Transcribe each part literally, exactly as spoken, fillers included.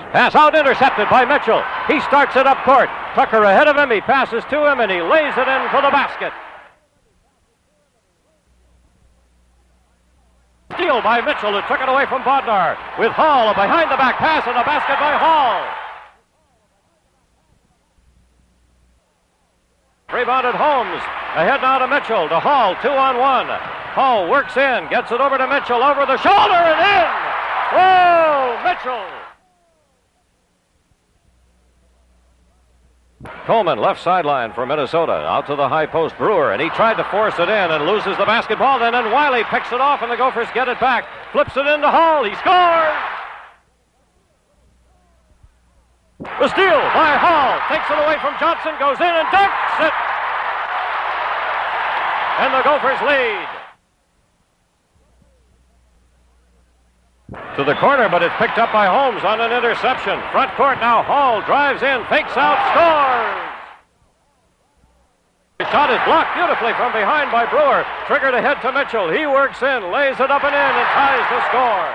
Pass out, intercepted by Mitchell. He starts it up court. Tucker ahead of him. He passes to him, and he lays it in for the basket. Steal by Mitchell, who took it away from Bodnar. With Hall, a behind-the-back pass, and a basket by Hall. Rebounded Holmes. Ahead now to Mitchell. To Hall, two on one. Hall works in, gets it over to Mitchell, over the shoulder, and in! Whoa, Mitchell! Coleman, left sideline for Minnesota. Out to the high post, Brewer, and he tried to force it in and loses the basketball. And then Wiley picks it off, and the Gophers get it back. Flips it into Hall. He scores! The steal by Hall. Takes it away from Johnson, goes in and dunks it! And the Gophers lead. To the corner, but it's picked up by Holmes on an interception. Front court now. Hall drives in, fakes out, scores! The shot is blocked beautifully from behind by Brewer. Triggered ahead to Mitchell. He works in, lays it up and in, and ties the score.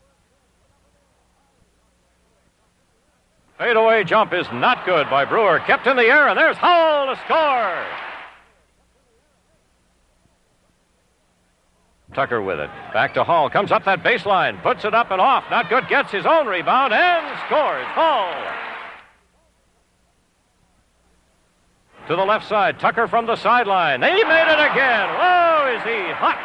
Fadeaway jump is not good by Brewer. Kept in the air, and there's Hall to score. Tucker with it. Back to Hall. Comes up that baseline. Puts it up and off. Not good. Gets his own rebound and scores. Hall. To the left side. Tucker from the sideline. He made it again. Whoa, is he hot.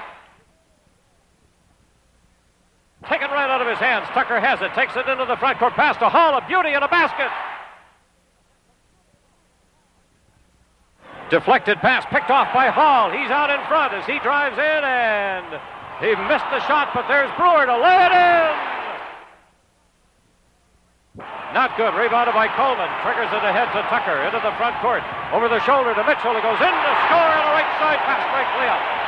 Taken right out of his hands. Tucker has it. Takes it into the front court. Pass to Hall. A beauty and a basket. Deflected pass picked off by Hall. He's out in front as he drives in, and he missed the shot, but there's Brewer to lay it in. Not good. Rebounded by Coleman. Triggers it ahead to Tucker into the front court. Over the shoulder to Mitchell. He goes in to score on the right side. Fast break layup.